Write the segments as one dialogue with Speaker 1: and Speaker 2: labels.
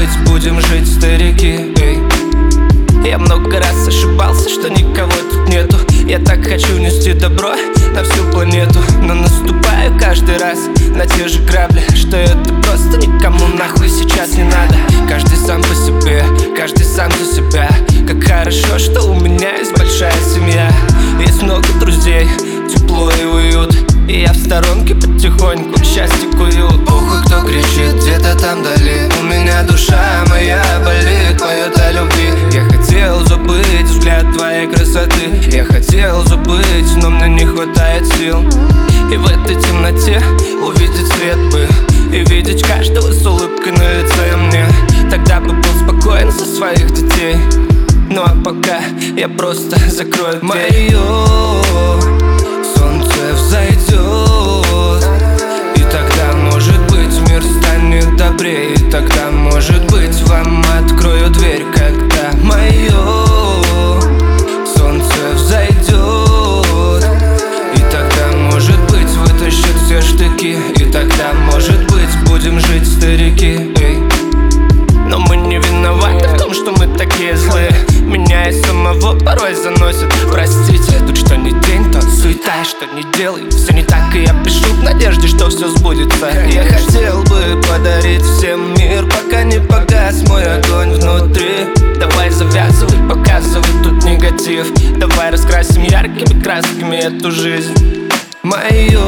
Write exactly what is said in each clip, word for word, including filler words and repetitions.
Speaker 1: быть, будем жить, старики. Эй. Я много раз ошибался, что никого тут нету. Я так хочу нести добро на всю планету, но наступаю каждый раз на те же грабли, что это просто никому нахуй сейчас не надо. Каждый сам по себе, каждый сам за себя. Как хорошо, что у меня есть большая семья. Есть много друзей, тепло и уют, и я в сторонке потихоньку счастье кую. Похуй, кто кричит где-то там вдали, у меня душа моя болит, поет о любви. Я хотел забыть взгляд твоей красоты, я хотел забыть, но мне не хватает сил. И в этой темноте увидеть свет бы, и видеть каждого с улыбкой на лице мне. Тогда бы был спокоен за своих детей. Ну а пока я просто закрою дверь. Мое солнце взойдет, и тогда, может быть, мир станет добрее. И тогда, может быть, вам открою дверь, когда мое солнце взойдет. И тогда, может быть, вытащат все штыки. И тогда, может быть, будем жить, старики. Эй. Но мы не виноваты в том, что мы такие злые. Меня и самого порой заносит. Простите, тут что ни день, то суета, что не делай. Все не так, и я пишу в надежде, что все сбудется. Я хотел бы подарить всем мир, пока не погас мой огонь внутри. Давай завязывай, показывай тут негатив. Давай раскрасим яркими красками эту жизнь. Мое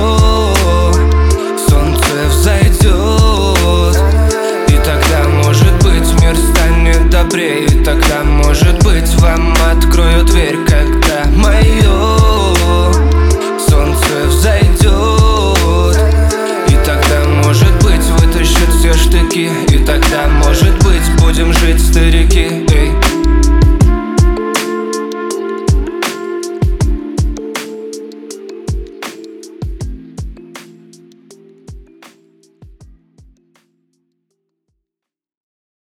Speaker 1: солнце взойдет, и тогда, может быть, мир станет добрее. И тогда, может быть, вам открою дверь, когда мое солнце взойдет. И тогда, может быть, вытащат все штыки. И тогда, может быть, будем жить, старики.